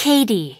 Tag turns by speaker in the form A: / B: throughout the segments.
A: Katie.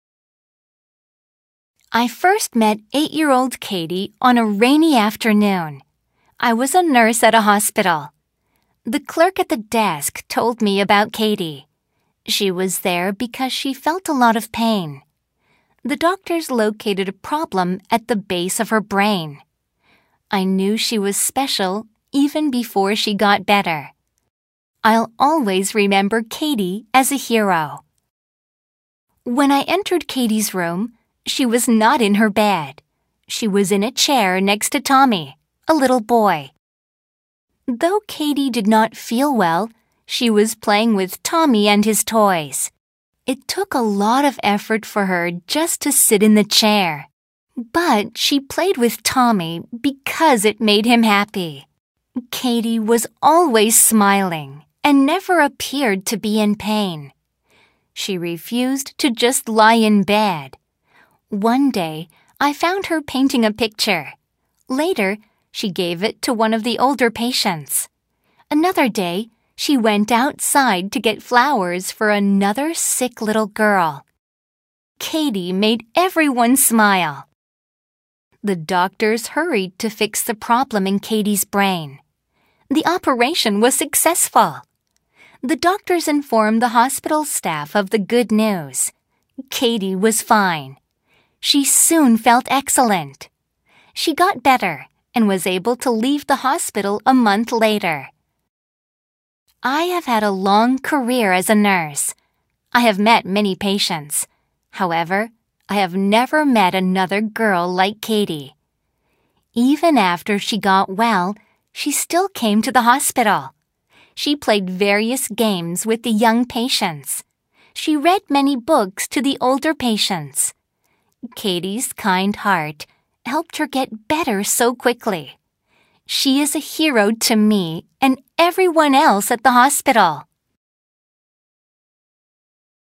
A: I first met 8-year-old Katie on a rainy afternoon. I was a nurse at a hospital. The clerk at the desk told me about Katie. She was there because she felt a lot of pain. The doctors located a problem at the base of her brain. I knew she was special even before she got better. I'll always remember Katie as a hero. When I entered Katie's room, she was not in her bed. She was in a chair next to Tommy, a little boy. Though Katie did not feel well, she was playing with Tommy and his toys. It took a lot of effort for her just to sit in the chair. But she played with Tommy because it made him happy. Katie was always smiling and never appeared to be in pain. She refused to just lie in bed. One day, I found her painting a picture. Later, she gave it to one of the older patients. Another day, she went outside to get flowers for another sick little girl. Katie made everyone smile. The doctors hurried to fix the problem in Katie's brain. The operation was successful. The doctors informed the hospital staff of the good news. Katie was fine. She soon felt excellent. She got better and was able to leave the hospital a month later. I have had a long career as a nurse. I have met many patients. However, I have never met another girl like Katie. Even after she got well, she still came to the hospital. She played various games with the young patients. She read many books to the older patients. Katie's kind heart helped her get better so quickly. She is a hero to me and everyone else at the hospital.